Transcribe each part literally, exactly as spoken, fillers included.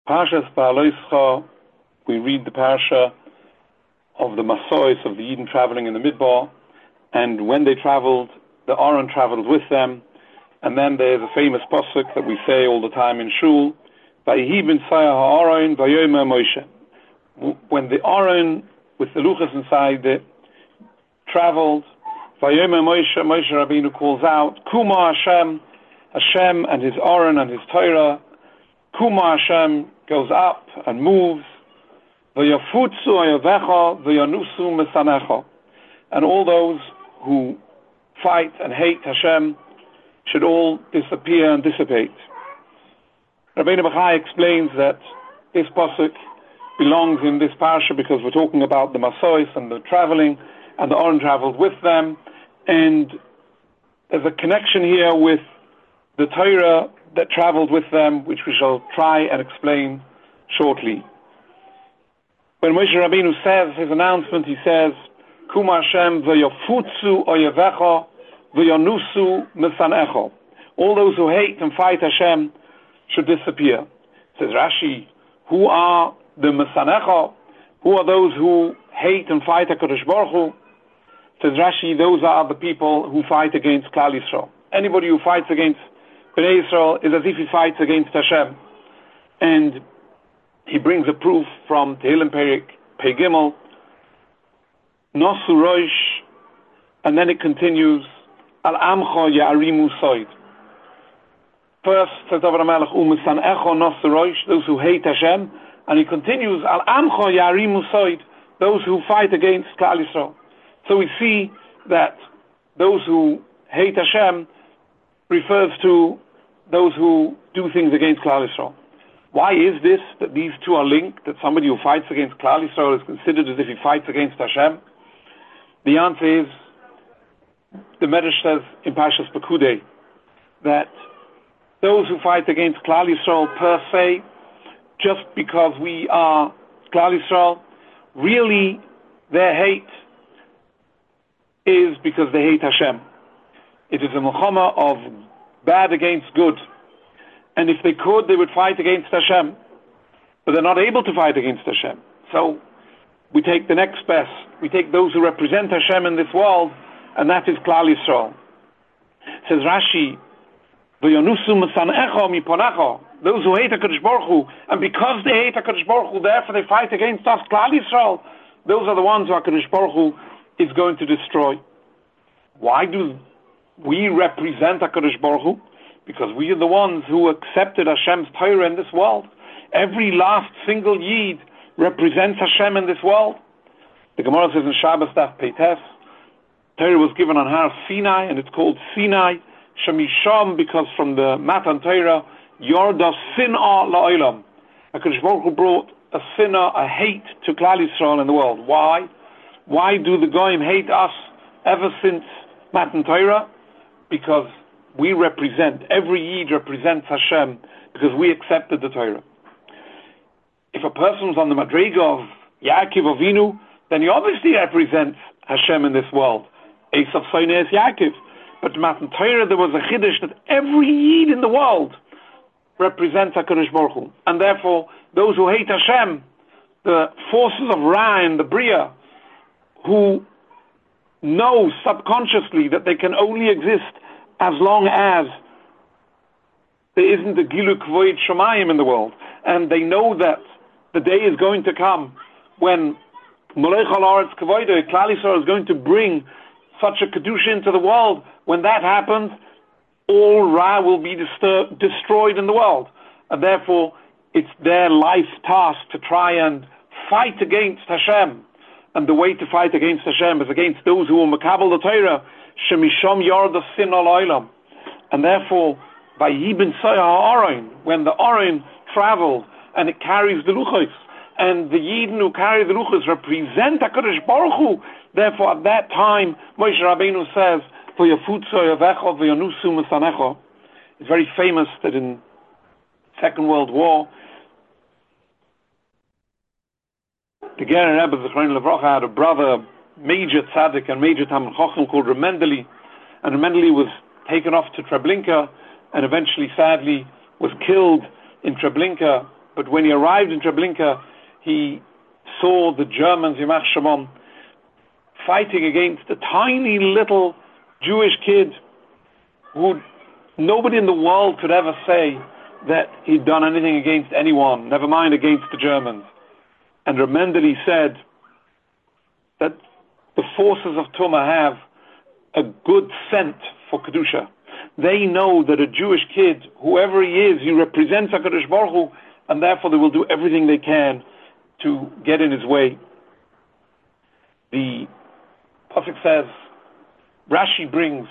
Parshas Ba'aloischa, we read the parsha of the Masois of the Yidden traveling in the Midbar, and when they traveled, the Aaron traveled with them, and then there's a famous pasuk that we say all the time in Shul, Vayihi b'nsaya ha'Aaron vayomer Moshe. When the Aaron with the luchas inside it traveled, vayomer Moshe, Moshe Rabbeinu calls out, Kuma Hashem, Hashem and his Aaron and his Torah. Kuma Hashem goes up and moves. V'yafutzu ayavecha v'yanusu mesanecha. And all those who fight and hate Hashem should all disappear and dissipate. Rabbeinu Bachai explains that this pasuk belongs in this parsha because we're talking about the Masois and the traveling, and the Aaron traveled with them, and there's a connection here with the Torah that traveled with them, which we shall try and explain shortly. When Moshe Rabbeinu says his announcement, he says, Kuma Hashem v'yafutzu oyevecha v'yanusu mesanecha. All those who hate and fight Hashem should disappear. Says Rashi, who are the mesanecha? Who are those who hate and fight HaKadosh Baruch Hu? Says Rashi, those are the people who fight against Klal Yisrael. Anybody who fights against Bnei Yisrael is as if he fights against Hashem. And he brings a proof from Tehillim Perik Pei Gimel, Nosu Rosh, and then it continues, Al Amcho Ya'arimu Soid. First, says David HaMelech, U'misan Echo Nosu Rosh, those who hate Hashem, and he continues, Al Amcho Ya'arimu Soid, those who fight against Klal Yisrael. So we see that those who hate Hashem refers to those who do things against Klal Yisrael. Why is this, that these two are linked, that somebody who fights against Klal Yisrael is considered as if he fights against Hashem? The answer is, the Medrash says in Parshas Pekudei, that those who fight against Klal Yisrael per se, just because we are Klal Yisrael, really their hate is because they hate Hashem. It is a milchama of bad against good. And if they could, they would fight against Hashem. But they're not able to fight against Hashem. So we take the next best. We take those who represent Hashem in this world, and that is Klal Yisrael. Says Rashi, V'yanusu mesanecha miponecha, those who hate HaKadosh Baruch Hu, and because they hate HaKadosh Baruch Hu, therefore they fight against us, Klal Yisrael. Those are the ones who HaKadosh Baruch Hu is going to destroy. Why do we represent HaKadosh Baruch Hu? Because we are the ones who accepted Hashem's Torah in this world. Every last single Yid represents Hashem in this world. The Gemara says in Shabbos Daf Peites, Torah was given on Har Sinai, and it's called Sinai Shemisham, because from the Matan Torah, Yorda Sinah La'olam. HaKadosh Baruch Hu brought a sinah, a hate to Klal Yisrael in the world. Why? Why do the Goyim hate us ever since Matan Torah? Because we represent, every Yid represents Hashem, because we accepted the Torah. If a person was on the Madrega of Yaakov Avinu, then he obviously represents Hashem in this world. Esav Soines Yaakov. But in Matan Torah there was a chiddush that every Yid in the world represents HaKadosh Baruch Hu. And therefore, those who hate Hashem, the forces of Ra and the Bria, who know subconsciously that they can only exist as long as there isn't a Giluk Void Shemayim in the world, and they know that the day is going to come when Molech Al Aretz Kavodah, Klal Yisrael, is going to bring such a Kedusha into the world. When that happens, all Ra will be distur- destroyed in the world, and therefore it's their life task to try and fight against Hashem. And the way to fight against Hashem is against those who will makabel the Torah, Shemisham Yarda Sin Al Olam. And therefore, by Yibin Soya Aaron, when the Aaron traveled and it carries the Luchos, and the Yidden who carry the Luchos represent HaKadosh Baruch Hu, therefore at that time, Moshe Rabbeinu says, V'yafutzu yavecha v'yanusu mesanecha. It's very famous that in Second World War, the Ger Rebbe Zechron Levracha had a brother, major tzaddik and major Talmid Chacham called Reb Mendele, and Reb Mendele was taken off to Treblinka and eventually, sadly, was killed in Treblinka but when he arrived in Treblinka, he saw the Germans, Yamach Shimon, fighting against a tiny little Jewish kid who nobody in the world could ever say that he'd done anything against anyone, never mind against the Germans. And Reb Mendele said that the forces of Tumah have a good scent for Kedusha. They know that a Jewish kid, whoever he is, he represents HaKadosh Baruch Hu, and therefore they will do everything they can to get in his way. The Pasuk says, Rashi brings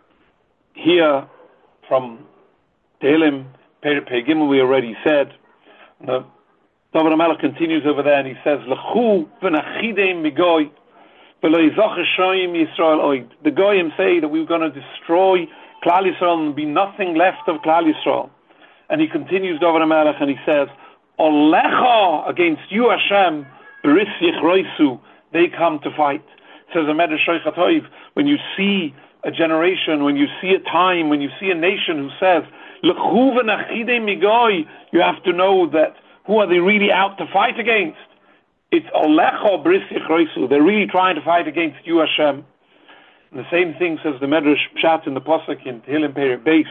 here from Tehillim, Pei Gimel, we already said. The David HaMelech continues over there and he says, L'chu v'nachidem migoy v'lo yizoch Hashoyim Yisrael oid. The Goyim say that we're going to destroy Klal Yisrael and be nothing left of Klal Yisrael. And he continues, David HaMelech, and he says, Olecha, against you Hashem, Beris Yichroisu, they come to fight. Says the Medrash Shoichat Toiv, when you see a generation, when you see a time, when you see a nation who says, L'chu v'nachidem migoy, you have to know that who are they really out to fight against? It's Olecha Beris Yichroisu. They're really trying to fight against you Hashem. And the same thing says the Medrash Pshat in the Pasuk in Tehillim Perek Beis.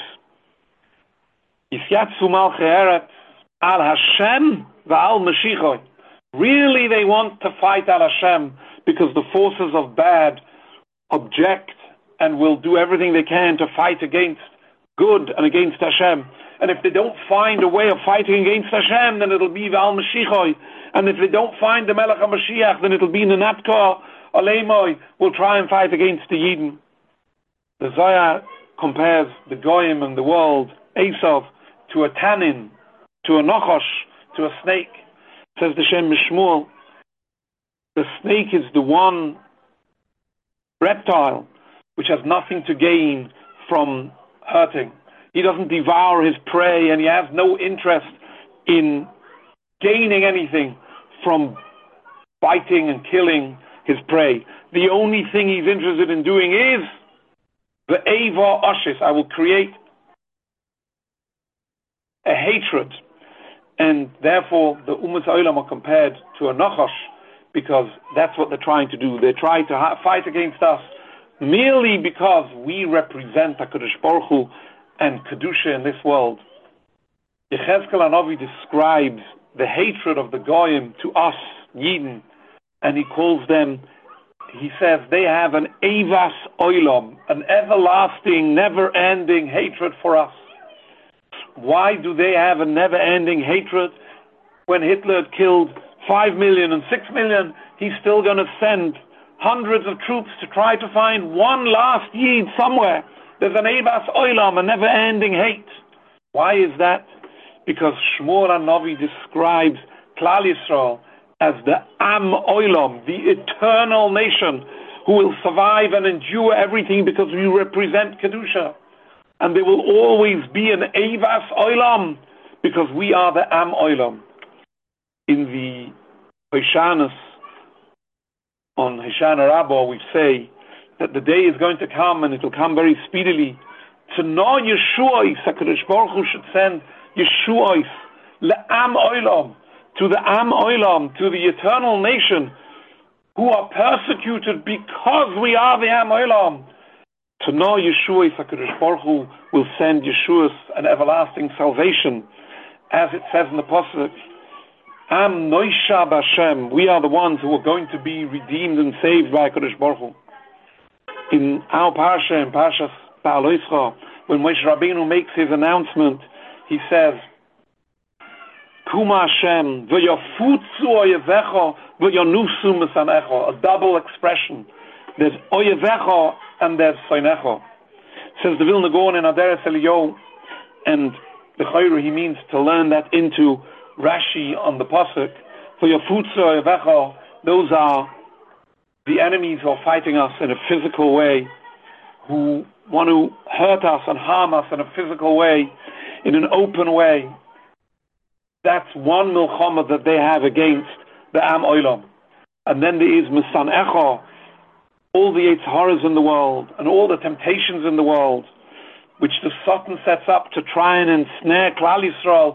Yisyatzu malchei eretz al Hashem v'al Mashiachoi. Really they want to fight al Hashem because the forces of bad object and will do everything they can to fight against good and against Hashem. And if they don't find a way of fighting against Hashem, then it'll be v'al Mashiachoi. And if they don't find the Melech HaMashiach, then it'll be Nenatkar Aleimoi, will try and fight against the Yidden. The Zohar compares the Goyim and the world, Esav, to a tannin, to a nochosh, to a snake. Says the Shem Mishmuel, the snake is the one reptile which has nothing to gain from hurting. He doesn't devour his prey and he has no interest in gaining anything from biting and killing his prey. The only thing he's interested in doing is the Eva Ashis. I will create a hatred. And therefore the Ummah Olam are compared to a Nachash because that's what they're trying to do. They're trying to ha- fight against us merely because we represent HaKadosh Baruch Hu and Kedusha in this world. Yechezkel HaNavi describes the hatred of the Goyim to us, Yidden, and he calls them, he says, they have an Evas Olam, an everlasting, never-ending hatred for us. Why do they have a never-ending hatred? When Hitler killed five million and six million, he's still going to send hundreds of troops to try to find one last Yid somewhere. There's an Evas Olam, a never-ending hate. Why is that? Because Shmuel HaNavi describes Klal Yisrael as the Am Olam, the eternal nation who will survive and endure everything because we represent Kedusha. And there will always be an Evas Olam because we are the Am Olam. In the Hoshanas, on Hoshana Rabbah, we say that the day is going to come and it will come very speedily. To know Yeshua, HaKadosh Baruch Hu should send Yeshua le'am olam, to the Am Olam, to the eternal nation who are persecuted because we are the Am Olam. To know Yeshua, HaKadosh Baruch Hu will send Yeshua's an everlasting salvation, as it says in the Pasuk, Am Noisha B'Hashem, we are the ones who are going to be redeemed and saved by HaKadosh Baruch Hu. In our Parsha, in Parshas Ba'al Yisra, when Moshe Rabbeinu makes his announcement, he says, Kuma Hashem, v'yafutzu oyevecha, v'yanusu mesanecha, a double expression. There's oyevecha and there's soinecha. Says the Vilna Gaon in Aderes Eliyahu, and the Chayru, he means to learn that into Rashi on the Pasuk. V'yafutzu oyevecha, those are the enemies who are fighting us in a physical way, who want to hurt us and harm us in a physical way, in an open way. That's one milchama that they have against the Am Olam. And then there is Mesanecha, all the Yetzer Haras in the world, and all the temptations in the world, which the Satan sets up to try and ensnare Klal Yisrael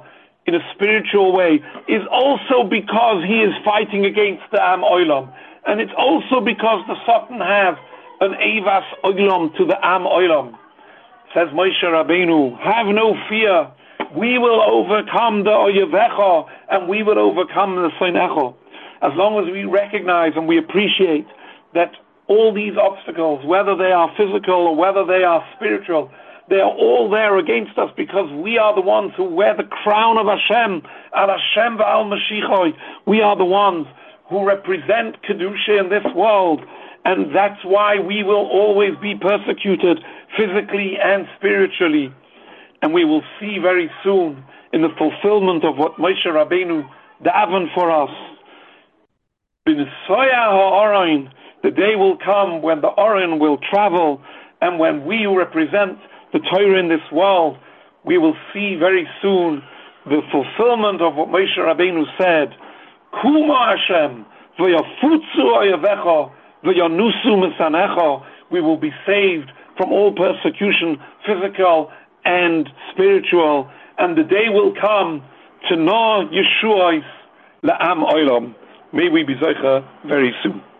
in a spiritual way is also because he is fighting against the Am Olam. And it's also because the Satan have an Eivas Olam to the Am Olam. Says Moshe Rabbeinu, have no fear. We will overcome the Oyevecha and we will overcome the Soinecha. As long as we recognize and we appreciate that all these obstacles, whether they are physical or whether they are spiritual, they are all there against us because we are the ones who wear the crown of Hashem, Al Hashem V'al Mashiachoi. We are the ones who represent Kedusha in this world, and that's why we will always be persecuted physically and spiritually. And we will see very soon in the fulfillment of what Moshe Rabbeinu davened for us. B'Nisoya ha'Oron, the day will come when the Oron will travel, and when we represent the Torah in this world, we will see very soon the fulfillment of what Moshe Rabbeinu said. Kuma Hashem, v'yafutzu oyevecha, v'yanusu misanecha. We will be saved from all persecution, physical and spiritual, and the day will come to know Yeshua's la'am olam. May we be zeicha very soon.